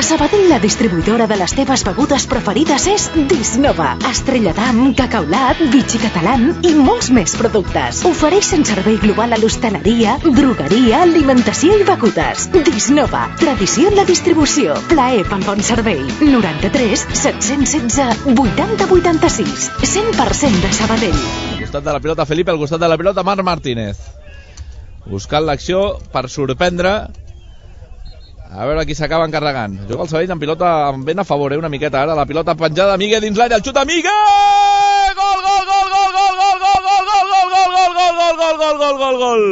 A Sabadell, la distribuïdora de les teves begudes preferides és Disnova. Estrella d'Am, Cacaulat, Vichy Catalán i molts més productes. Ofereixen servei global a l'hostaleria, drogueria, alimentació i begudes. Disnova, tradició en la distribució. Plaer pel bon servei. 93 716 80 86. 100% de Sabadell. Al costat de la pilota Felipe, al costat de la pilota Marc Martínez. Buscant l'acció per sorprendre. A veure qui s'acaba encarregant. Juga el Sabadell amb pilota amb vent a favor, una miqueta ara. La pilota penjada, Migue dins l'àrea, el xuta Migue! Gol, gol, gol, gol, gol, gol, gol, gol, gol, gol, gol, gol, gol, gol, gol, gol, gol, gol, gol.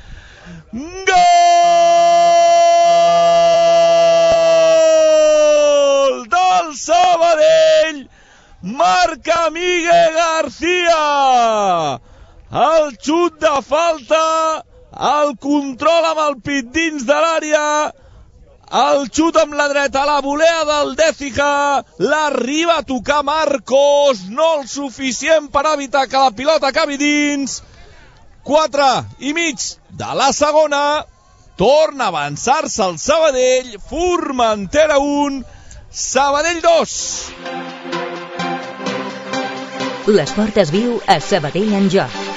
Gol del Sabadell! Marca Migue García! El xut de falta, el control amb el pit dins de l'àrea, el xut amb la dreta, la volea del Décija, l'arriba a tocar Marcos, no el suficient per evitar que la pilota acabi dins. 4,5 de la segona, torna a avançar-se el Sabadell, Formentera 1, Sabadell 2. L'esport es viu a Sabadell en Joc.